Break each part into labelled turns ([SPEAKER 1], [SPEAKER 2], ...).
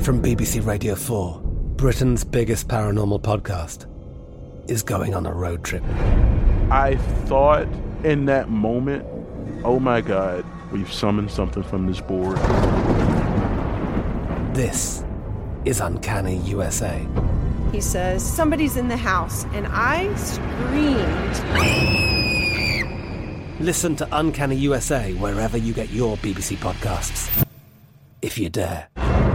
[SPEAKER 1] From BBC Radio 4, Britain's biggest paranormal podcast is going on a road trip.
[SPEAKER 2] I thought in that moment, oh my God, we've summoned something from this board.
[SPEAKER 1] This is Uncanny USA.
[SPEAKER 3] He says, somebody's in the house, and I screamed.
[SPEAKER 1] Listen to Uncanny USA wherever you get your BBC podcasts, if you dare.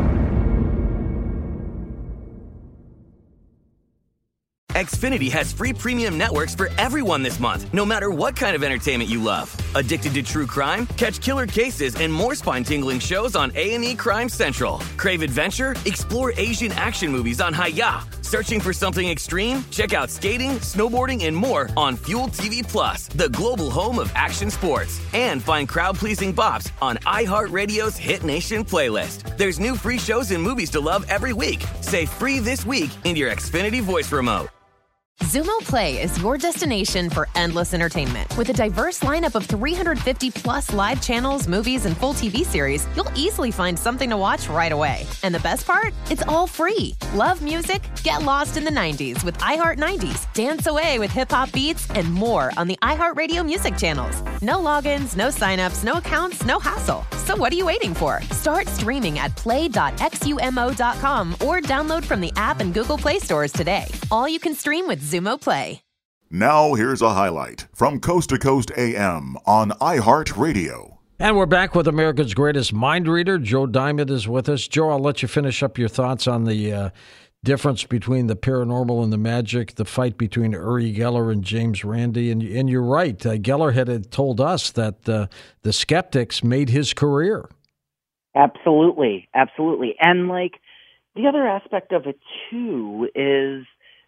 [SPEAKER 4] Xfinity has free premium networks for everyone this month, no matter what kind of entertainment you love. Addicted to true crime? Catch killer cases and more spine-tingling shows on A&E Crime Central. Crave adventure? Explore Asian action movies on Hi-YAH. Searching for something extreme? Check out skating, snowboarding, and more on Fuel TV Plus, the global home of action sports. And find crowd-pleasing bops on iHeartRadio's Hit Nation playlist. There's new free shows and movies to love every week. Say free this week in your Xfinity voice remote.
[SPEAKER 5] Xumo Play is your destination for endless entertainment. With a diverse lineup of 350 plus live channels, movies, and full TV series, you'll easily find something to watch right away. And the best part? It's all free. Love music? Get lost in the 90s with iHeart 90s, dance away with hip-hop beats, and more on the iHeartRadio music channels. No logins, no signups, no accounts, no hassle. So what are you waiting for? Start streaming at play.xumo.com or download from the app and Google Play stores today. All you can stream with Xumo Play.
[SPEAKER 6] Now here's a highlight from Coast to Coast AM on iHeartRadio.
[SPEAKER 7] And we're back with America's greatest mind reader. Joe Diamond is with us. Joe, I'll let you finish up your thoughts on the difference between the paranormal and the magic, the fight between Uri Geller and James Randi. And you're right. Geller had told us that the skeptics made his career.
[SPEAKER 8] Absolutely. Absolutely. And like the other aspect of it, too, is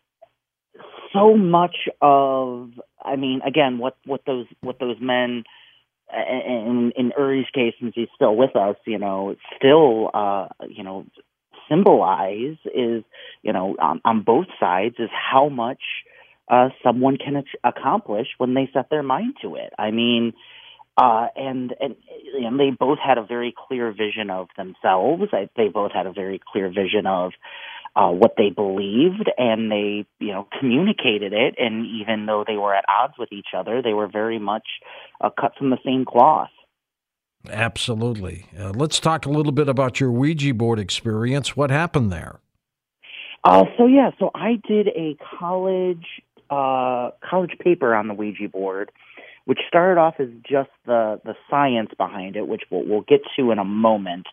[SPEAKER 8] so much of, I mean, again, what those men, in Uri's case, since he's still with us, still, symbolize is, on both sides is how much someone can accomplish when they set their mind to it. I mean, and they both had a very clear vision of themselves. They both had a very clear vision of what they believed, and they, communicated it. And even though they were at odds with each other, they were very much cut from the same cloth.
[SPEAKER 7] Absolutely. Let's talk a little bit about your Ouija board experience. What happened there?
[SPEAKER 8] So I did a college paper on the Ouija board, which started off as just the science behind it, which we'll get to in a moment.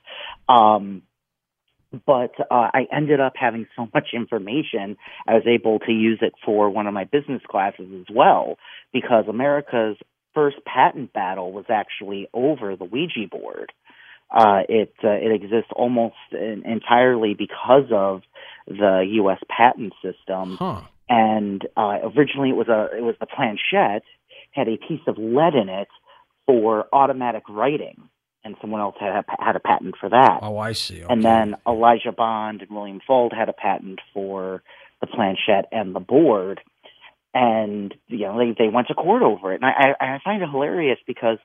[SPEAKER 8] But I ended up having so much information, I was able to use it for one of my business classes as well, because America's first patent battle was actually over the Ouija board. It exists almost entirely because of the U.S. patent system.
[SPEAKER 7] Huh.
[SPEAKER 8] And originally it was the planchette, had a piece of lead in it for automatic writing. And someone else had a patent for that.
[SPEAKER 7] Oh, I see. Okay.
[SPEAKER 8] And then Elijah Bond and William Fuld had a patent for the planchette and the board. And, they went to court over it. And I find it hilarious because,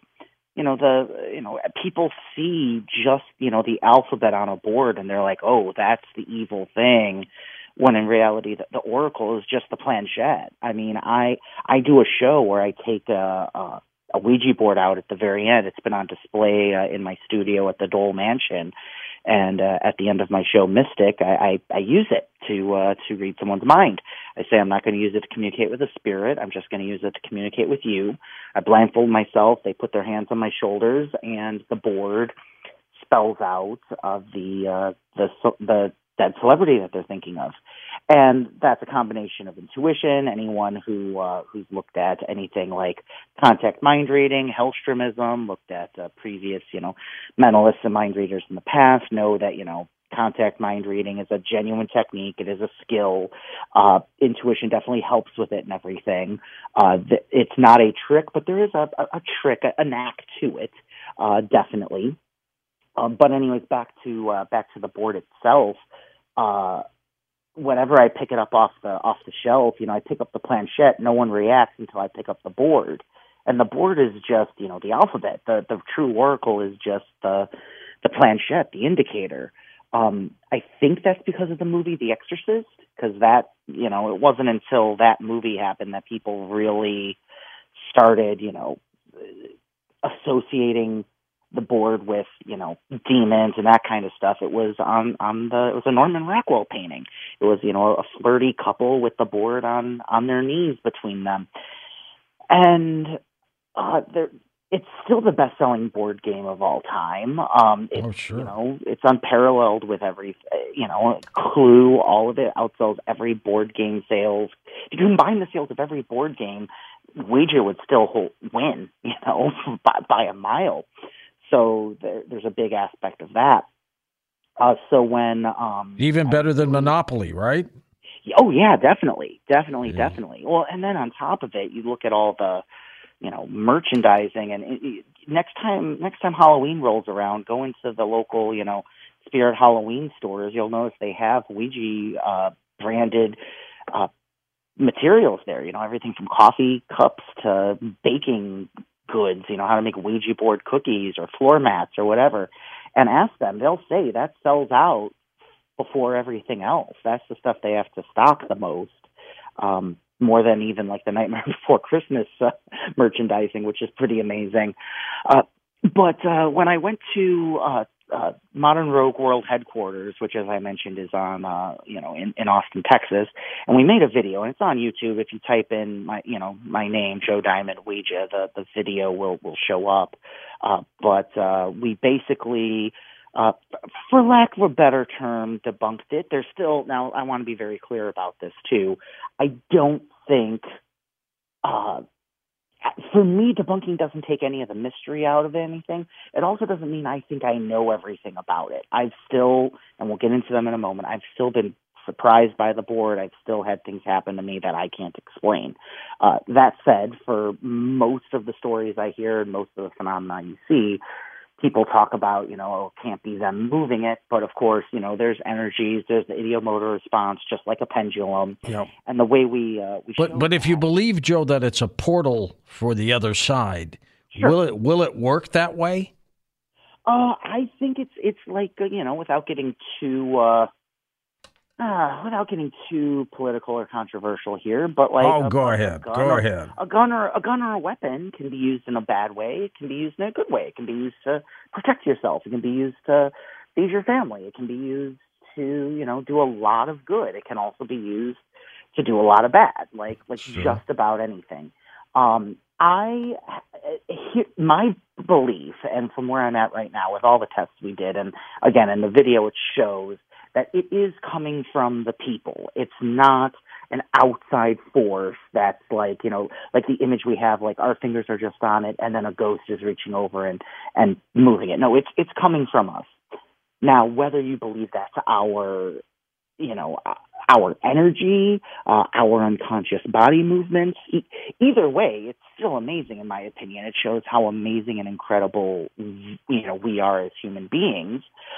[SPEAKER 8] people see just, the alphabet on a board and they're like, oh, that's the evil thing. When in reality, the oracle is just the planchette. I mean, I do a show where I take a Ouija board out at the very end. It's been on display in my studio at the Dole Mansion, and at the end of my show, Mystic, I use it to read someone's mind. I say I'm not going to use it to communicate with a spirit. I'm just going to use it to communicate with you. I blindfold myself. They put their hands on my shoulders, and the board spells out the dead celebrity that they're thinking of. And that's a combination of intuition. Anyone who's looked at anything like contact mind reading, Hellstromism, looked at previous, mentalists and mind readers in the past, know that, contact mind reading is a genuine technique. It is a skill. Intuition definitely helps with it and everything. It's not a trick, but there is a trick, a knack to it, definitely. But anyways, back to the board itself. Whenever I pick it up off the shelf, I pick up the planchette. No one reacts until I pick up the board, and the board is just the alphabet. The true oracle is just the planchette, the indicator. I think that's because of the movie The Exorcist, because that, it wasn't until that movie happened that people really started, associating the board with, demons and that kind of stuff. It was it was a Norman Rockwell painting. It was, a flirty couple with the board on their knees between them. And it's still the best-selling board game of all time.
[SPEAKER 7] Sure.
[SPEAKER 8] It's unparalleled with every, Clue, all of it outsells every board game sales. If you combine the sales of every board game, Ouija would still win, by a mile. So there's a big aspect of that. So when
[SPEAKER 7] even better than Monopoly, right?
[SPEAKER 8] Oh yeah, definitely. Well, and then on top of it, you look at all the merchandising, and next time Halloween rolls around, go into the local, Spirit Halloween stores. You'll notice they have Ouija branded materials there. Everything from coffee cups to baking goods. How to make Ouija board cookies or floor mats or whatever. And ask them; they'll say that sells out before everything else. That's the stuff they have to stock the most. More than even like the Nightmare Before Christmas merchandising, which is pretty amazing. But when I went to Modern Rogue World headquarters, which, as I mentioned, is on in Austin, Texas, and we made a video, and it's on YouTube. If you type in my name, Joe Diamond Ouija, the video will show up. But we basically, for lack of a better term, debunked it. There's still, now I want to be very clear about this too. I don't think, for me, debunking doesn't take any of the mystery out of anything. It also doesn't mean I think I know everything about it. I've still, and we'll get into them in a moment, I've still been surprised by the board. I've still had things happen to me that I can't explain. That said, for most of the stories I hear and most of the phenomena you see, people talk about, it can't be them moving it. But, of course, there's energies, there's the ideomotor response, just like a pendulum.
[SPEAKER 7] Yep.
[SPEAKER 8] And the way we
[SPEAKER 7] But if you believe, Joe, that it's a portal for the other side,
[SPEAKER 8] sure.
[SPEAKER 7] Will it work that way?
[SPEAKER 8] I think it's like, without getting too political or controversial here, but like
[SPEAKER 7] go ahead.
[SPEAKER 8] A gun or a weapon can be used in a bad way. It can be used in a good way. It can be used to protect yourself. It can be used to feed your family. It can be used to do a lot of good. It can also be used to do a lot of bad, like
[SPEAKER 7] sure.
[SPEAKER 8] Just about anything. My belief, and from where I'm at right now with all the tests we did, and again in the video it shows that it is coming from the people. It's not an outside force that's like the image we have, like our fingers are just on it and then a ghost is reaching over and moving it. No, it's coming from us. Now, whether you believe that's our energy, our unconscious body movements, either way, it's still amazing in my opinion. It shows how amazing and incredible, we are as human beings.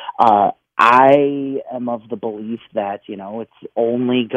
[SPEAKER 8] I am of the belief that, it's only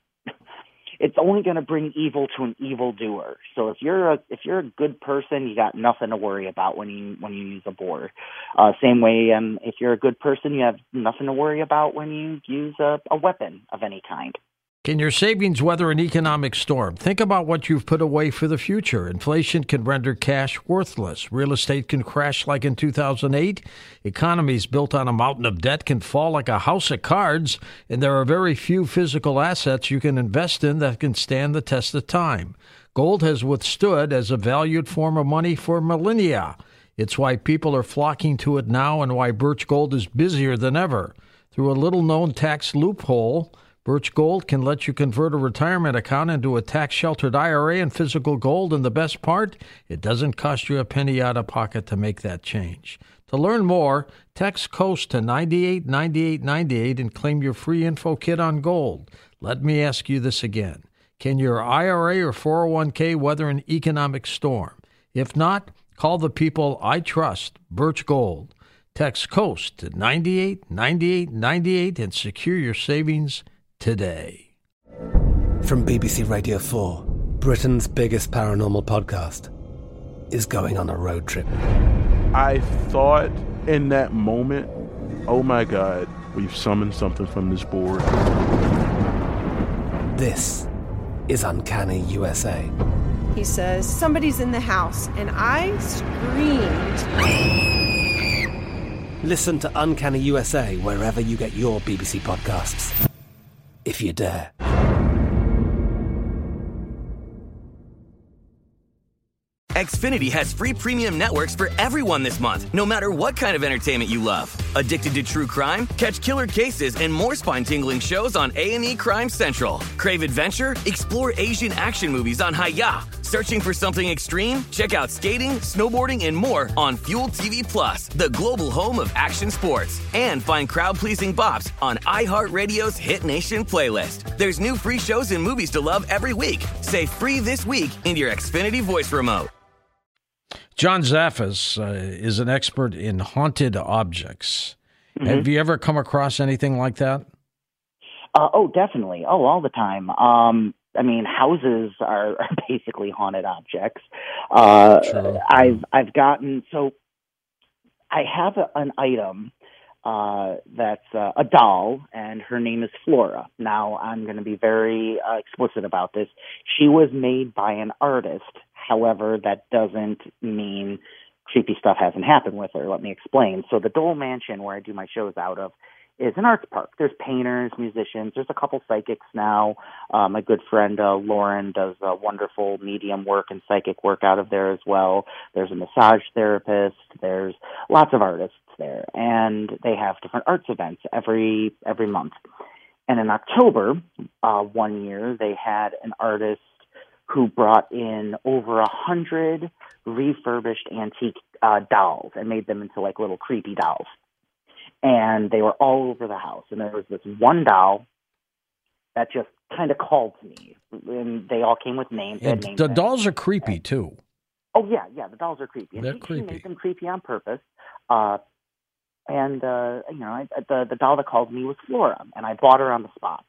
[SPEAKER 8] gonna bring evil to an evildoer. So if you're a good person, you got nothing to worry about when you use a board. Same way, if you're a good person, you have nothing to worry about when you use a weapon of any kind.
[SPEAKER 7] Can your savings weather an economic storm? Think about what you've put away for the future. Inflation can render cash worthless. Real estate can crash like in 2008. Economies built on a mountain of debt can fall like a house of cards. And there are very few physical assets you can invest in that can stand the test of time. Gold has withstood as a valued form of money for millennia. It's why people are flocking to it now and why Birch Gold is busier than ever. Through a little-known tax loophole, Birch Gold can let you convert a retirement account into a tax-sheltered IRA in physical gold, and the best part, it doesn't cost you a penny out of pocket to make that change. To learn more, text COAST to 989898 and claim your free info kit on gold. Let me ask you this again. Can your IRA or 401k weather an economic storm? If not, call the people I trust, Birch Gold. Text COAST to 989898 and secure your savings today.
[SPEAKER 1] From BBC Radio 4, Britain's biggest paranormal podcast is going on a road trip.
[SPEAKER 2] I thought in that moment, oh my God, we've summoned something from this board.
[SPEAKER 1] This is Uncanny USA.
[SPEAKER 3] He says, somebody's in the house, and I screamed.
[SPEAKER 1] Listen to Uncanny USA wherever you get your BBC podcasts, if you dare.
[SPEAKER 4] Xfinity has free premium networks for everyone this month, no matter what kind of entertainment you love. Addicted to true crime? Catch killer cases and more spine-tingling shows on A&E Crime Central. Crave adventure? Explore Asian action movies on Hi-YAH. Searching for something extreme? Check out skating, snowboarding, and more on Fuel TV Plus, the global home of action sports. And find crowd-pleasing bops on iHeartRadio's Hit Nation playlist. There's new free shows and movies to love every week. Say free this week in your Xfinity voice remote.
[SPEAKER 7] John Zaffis is an expert in haunted objects. Mm-hmm. Have you ever come across anything like that?
[SPEAKER 8] Oh, definitely. Oh, all the time. I mean, houses are basically haunted objects.
[SPEAKER 7] True.
[SPEAKER 8] I've gotten, so I have an item that's a doll, and her name is Flora. Now, I'm going to be very explicit about this. She was made by an artist. However, that doesn't mean creepy stuff hasn't happened with her. Let me explain. So the Dole Mansion, where I do my shows out of, is an arts park. There's painters, musicians. There's a couple psychics now. My good friend Lauren does wonderful medium work and psychic work out of there as well. There's a massage therapist. There's lots of artists there, and they have different arts events every month. And in October, one year, they had an artist who brought in over 100 refurbished antique dolls and made them into like little creepy dolls. And they were all over the house. And there was this one doll that just kind of called to me. And they all came with names.
[SPEAKER 7] And the dolls are creepy, too.
[SPEAKER 8] Oh, yeah, the dolls are creepy. And
[SPEAKER 7] They're creepy.
[SPEAKER 8] She made them creepy on purpose. The doll that called me was Flora, and I bought her on the spot.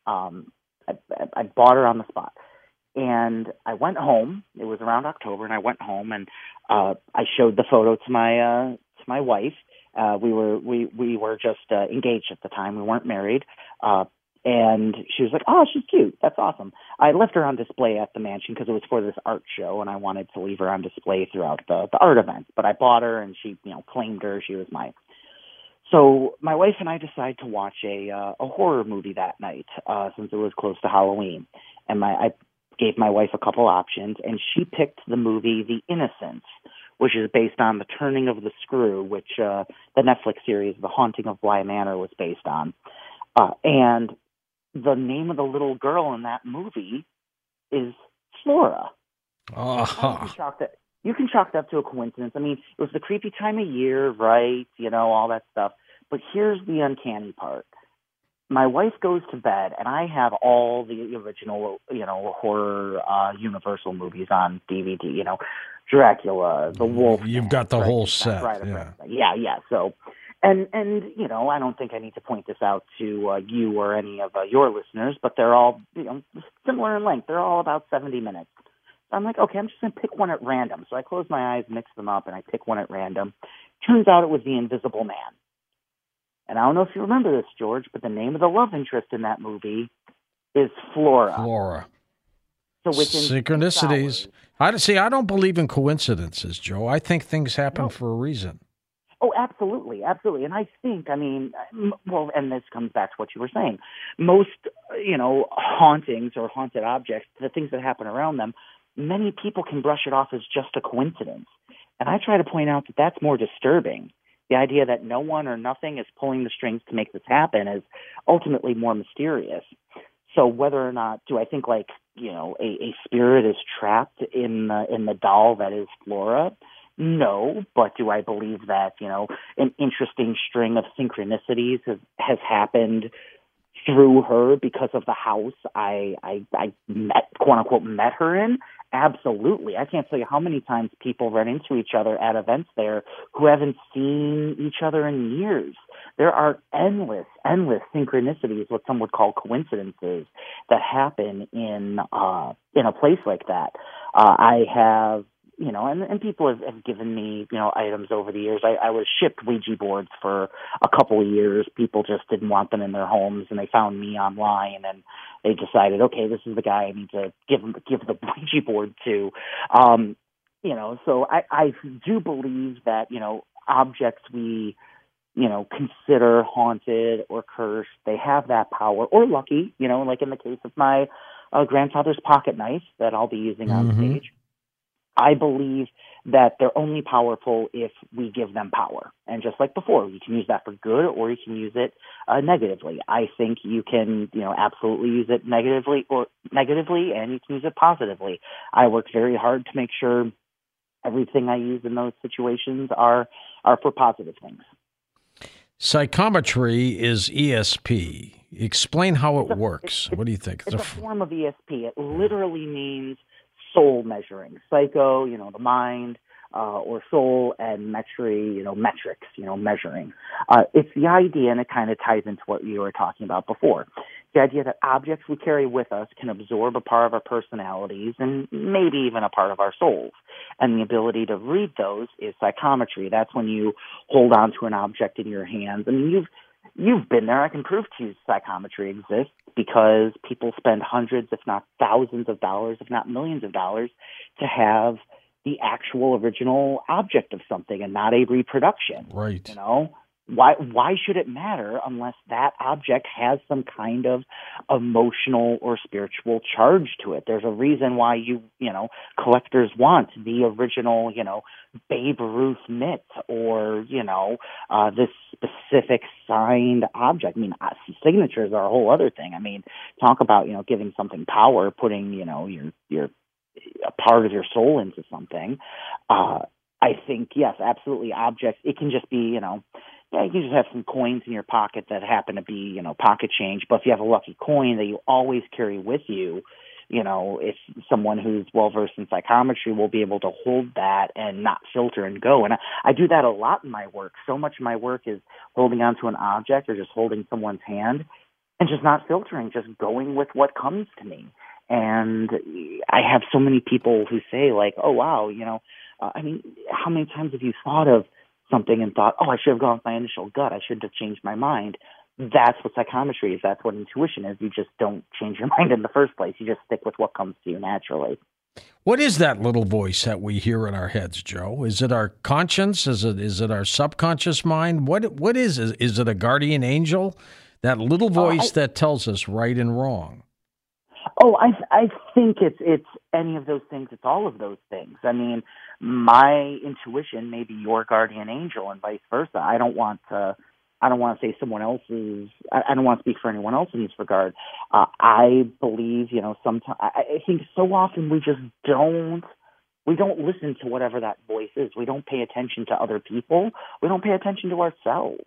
[SPEAKER 8] I bought her on the spot. And I went home. It was around October, and I went home and I showed the photo to my wife. We were just engaged at the time. We weren't married. And she was like, "Oh, she's cute. That's awesome." I left her on display at the mansion because it was for this art show, and I wanted to leave her on display throughout the art event. But I bought her, and she, claimed her. She was mine. So my wife and I decided to watch a horror movie that night since it was close to Halloween, and I gave my wife a couple options, and she picked the movie The Innocents, which is based on The Turning of the Screw, which the Netflix series The Haunting of Bly Manor was based on. And the name of the little girl in that movie is Flora.
[SPEAKER 7] Uh-huh.
[SPEAKER 8] You can chalk that to a coincidence. I mean, it was the creepy time of year, right? All that stuff. But here's the uncanny part. My wife goes to bed, and I have all the original, horror Universal movies on DVD. Dracula, The Wolf.
[SPEAKER 7] You've got the whole set.
[SPEAKER 8] Yeah. So, and I don't think I need to point this out to you or any of your listeners, but they're all similar in length. They're all about 70 minutes. So I'm like, okay, I'm just going to pick one at random. So I close my eyes, mix them up, and I pick one at random. Turns out it was The Invisible Man. And I don't know if you remember this, George, but the name of the love interest in that movie is Flora. So within
[SPEAKER 7] synchronicities. I don't believe in coincidences, Joe. I think things happen for a reason.
[SPEAKER 8] Oh, absolutely. And I think, and this comes back to what you were saying. Most, hauntings or haunted objects, the things that happen around them, many people can brush it off as just a coincidence. And I try to point out that that's more disturbing. The idea that no one or nothing is pulling the strings to make this happen is ultimately more mysterious. So whether or not, do I think a spirit is trapped in the doll that is Flora? No, but do I believe that, an interesting string of synchronicities has happened through her because of the house I met, quote unquote, met her in? Absolutely. I can't tell you how many times people run into each other at events there who haven't seen each other in years. There are endless synchronicities, what some would call coincidences, that happen in a place like that. I have and people have given me, items over the years. I was shipped Ouija boards for a couple of years. People just didn't want them in their homes, and they found me online, and they decided, okay, this is the guy I need to give the Ouija board to. So I do believe that, objects we, consider haunted or cursed, they have that power, or lucky, like in the case of my grandfather's pocket knife that I'll be using on stage. I believe that they're only powerful if we give them power. And just like before, you can use that for good or you can use it negatively. I think you can, absolutely use it negatively, and you can use it positively. I work very hard to make sure everything I use in those situations are for positive things.
[SPEAKER 7] Psychometry is ESP. Explain how it works. What do you think?
[SPEAKER 8] It's a form of ESP. It literally means soul measuring. Psycho, the mind, or soul, and metry, metrics, measuring. It's the idea, and it kind of ties into what you were talking about before. The idea that objects we carry with us can absorb a part of our personalities and maybe even a part of our souls. And the ability to read those is psychometry. That's when you hold on to an object in your hands. I mean, you've been there. I can prove to you psychometry exists because people spend hundreds, if not thousands of dollars, if not millions of dollars, to have the actual original object of something and not a reproduction.
[SPEAKER 7] Right.
[SPEAKER 8] Why should it matter unless that object has some kind of emotional or spiritual charge to it? There's a reason why collectors want the original, Babe Ruth mitt or, this specific signed object. I mean, signatures are a whole other thing. I mean, talk about, giving something power, putting, your a part of your soul into something. I think, yes, absolutely, objects, it can just be, you can just have some coins in your pocket that happen to be, pocket change. But if you have a lucky coin that you always carry with you, if someone who's well-versed in psychometry will be able to hold that and not filter and go. And I do that a lot in my work. So much of my work is holding onto an object or just holding someone's hand and just not filtering, just going with what comes to me. And I have so many people who say, like, oh, wow, how many times have you thought of something and thought, oh, I should have gone with my initial gut. I shouldn't have changed my mind. That's what psychometry is. That's what intuition is. You just don't change your mind in the first place. You just stick with what comes to you naturally.
[SPEAKER 7] What is that little voice that we hear in our heads, Joe? Is it our conscience? Is it our subconscious mind? What is it? Is it a guardian angel? That little voice that tells us right and wrong.
[SPEAKER 8] Oh, I think it's any of those things. It's all of those things. I mean, my intuition may be your guardian angel, and vice versa. I don't want to say someone else's. I don't want to speak for anyone else in this regard. I believe, sometimes I think so often we just don't listen to whatever that voice is. We don't pay attention to other people. We don't pay attention to ourselves.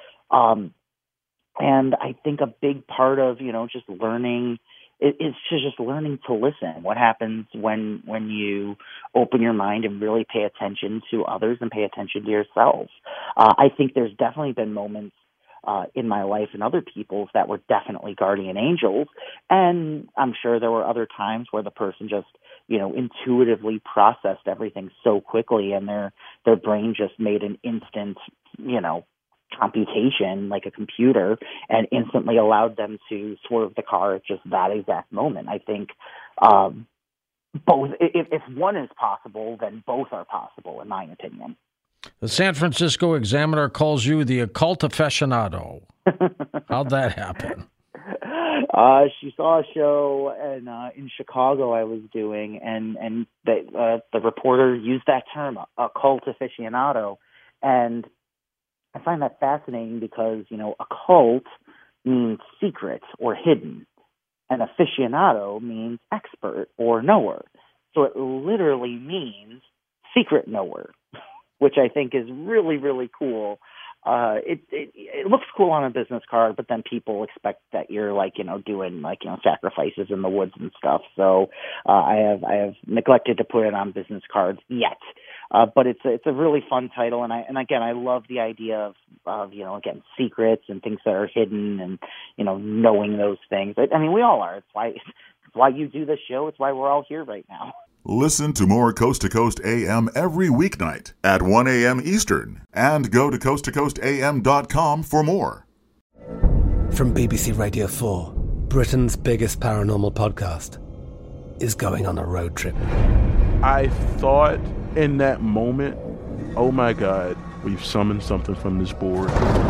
[SPEAKER 8] And I think a big part of just learning. It's just learning to listen. What happens when you open your mind and really pay attention to others and pay attention to yourself? I think there's definitely been moments in my life and other people's that were definitely guardian angels, and I'm sure there were other times where the person just intuitively processed everything so quickly, and their brain just made an instant computation like a computer and instantly allowed them to swerve the car at just that exact moment. I think both, if one is possible, then both are possible, in my opinion.
[SPEAKER 7] The San Francisco Examiner calls you the occult aficionado. How'd that happen?
[SPEAKER 8] She saw a show in Chicago I was doing, and the reporter used that term, occult aficionado, and I find that fascinating because, occult means secret or hidden, and aficionado means expert or knower. So it literally means secret knower, which I think is really, really cool. It looks cool on a business card, but then people expect that you're doing sacrifices in the woods and stuff. So I have neglected to put it on business cards yet. But it's a really fun title, and I love the idea of secrets and things that are hidden, and knowing those things. I mean, we all are. It's why you do this show. It's why we're all here right now.
[SPEAKER 6] Listen to more Coast to Coast AM every weeknight at 1 a.m. Eastern and go to coasttocoastam.com for more.
[SPEAKER 1] From BBC Radio 4, Britain's biggest paranormal podcast is going on a road trip.
[SPEAKER 2] I thought in that moment, oh my God, we've summoned something from this board.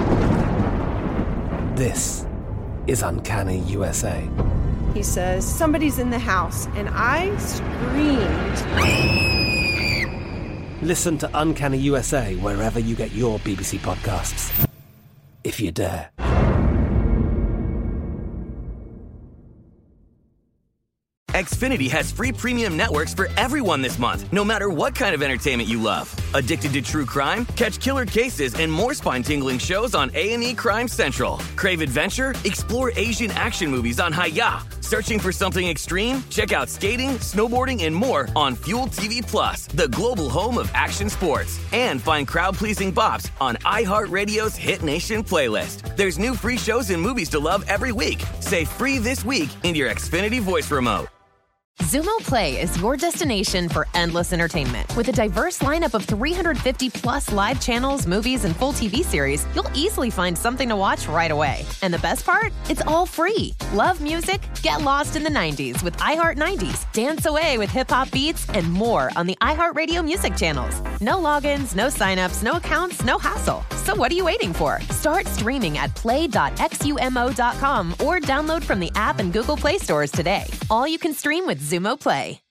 [SPEAKER 1] This is Uncanny USA.
[SPEAKER 3] He says, somebody's in the house, and I screamed.
[SPEAKER 1] Listen to Uncanny USA wherever you get your BBC podcasts, if you dare.
[SPEAKER 4] Xfinity has free premium networks for everyone this month, no matter what kind of entertainment you love. Addicted to true crime? Catch killer cases and more spine-tingling shows on A&E Crime Central. Crave adventure? Explore Asian action movies on Hi-YAH. Searching for something extreme? Check out skating, snowboarding, and more on Fuel TV Plus, the global home of action sports. And find crowd-pleasing bops on iHeartRadio's Hit Nation playlist. There's new free shows and movies to love every week. Say free this week in your Xfinity voice remote.
[SPEAKER 5] Xumo Play is your destination for endless entertainment. With a diverse lineup of 350 plus live channels, movies, and full TV series, you'll easily find something to watch right away. And the best part? It's all free. Love music? Get lost in the 90s with iHeart 90s, dance away with hip-hop beats, and more on the iHeartRadio music channels. No logins, no signups, no accounts, no hassle. So what are you waiting for? Start streaming at play.xumo.com or download from the app and Google Play stores today. All you can stream with Xumo Play.